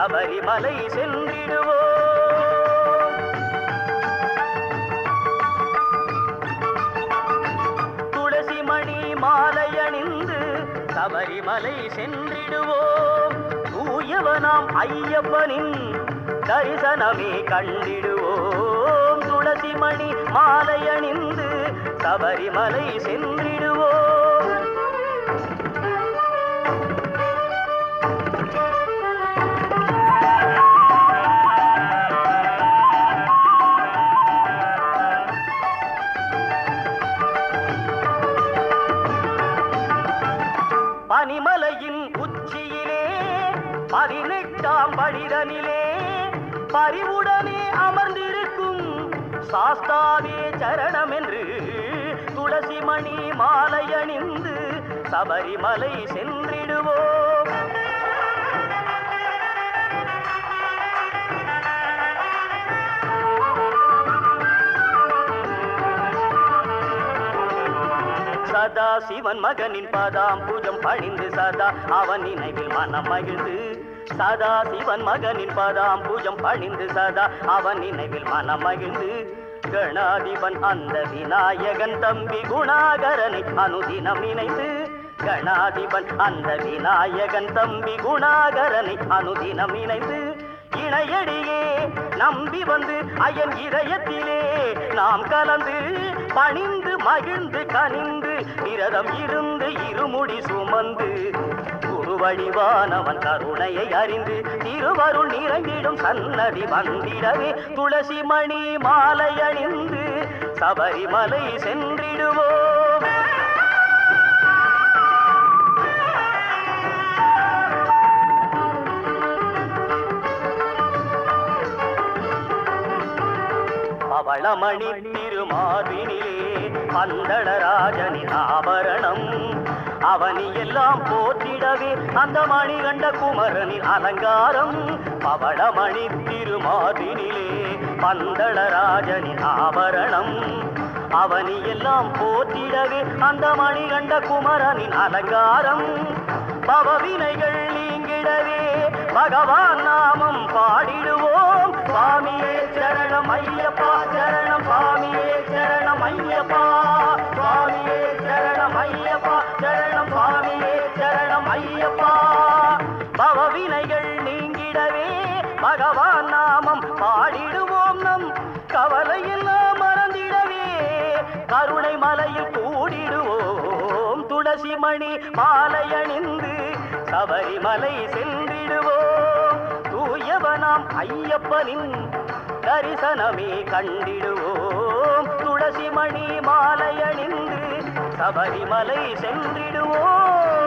சபரிமலை சென்றிடுவோம். துளசி மணி மாலை அணிந்து சபரிமலை சென்றிடுவோம். தூயவனாம் ஐயப்பனின் தரிசனமே கண்டிடுவோம். துளசி மணி மாலை அணிந்து சபரிமலை சென்றிடுவோம். பனிமலையின் உச்சியிலே 18ஆம் படிதனிலே பரிவுடனே அமர்ந்திருக்கும் சாஸ்தாவே சரணம் என்று துளசி மணி மாலை அணிந்து சபரிமலை சென்றிடுவோம். சதா சிவன் மகனின் பாதாம் பூஜம் பணிந்து சதா அவன் நினைவில் மனம் மகிழ்ந்து சதா சிவன் மகனின் பாதாம் பூஜம் பணிந்து சதா அவன் நினைவில் மனம் மகிழ்ந்து கணாதிபன் அந்த விநாயகன் தம்பி குணாகரனை அனுதினம் நினைந்து கணாதிபன் அந்த விநாயகன் தம்பி குணாகரனை அனுதினம் நினைந்து இணையடியே நம்பி வந்து அயன் இதயத்திலே நாம் கலந்து பணிந்து மகிழ்ந்து கனிந்து விரதம் இருந்து இருமுடி சுமந்து குருவடிவானவன் கருணையை அறிந்து திருவருள் நிறைந்திடும் சன்னதி வந்திடவே துளசி மணி மாலை அணிந்து சபரிமலை சென்றிடுவோம். பவளமணி திருமார்பினிலே பந்தளராஜனின் ஆபரணம் அவனி எல்லாம் போற்றிடவே அந்த மணிகண்ட குமரனின் அலங்காரம். பவளமணி திருமார்பினிலே பந்தளராஜனின் ஆபரணம் அவனி எல்லாம் போற்றிடவே அந்த மணிகண்ட குமரனின் அலங்காரம். பவவினைகள் நீங்கிடவே பகவான் நாமம் பாடிடுவோம். சுவாமியே சரணம் ஐயப்பா சரணம் சுவாமியே சரணம் ஐயப்பா சுவாமியே சரணம் ஐயப்பா சரணம் சுவாமியே சரணம் ஐயப்பா. பவவினைகள் நீங்கிடவே பகவான் நாமம் பாடிடுவோம். நம் கவலையெல்லாம் மறந்திடவே கருணை மலையில் கூடிடுவோம். துளசி மணி மாலை அணிந்து சபரிமலை சென்றிடுவோம். தூயவனாம் ஐயப்பனின் தரிசனமே கண்டிடுவோம். துளசி மணி மாலை அணிந்து சபரிமலை சென்றிடுவோம்.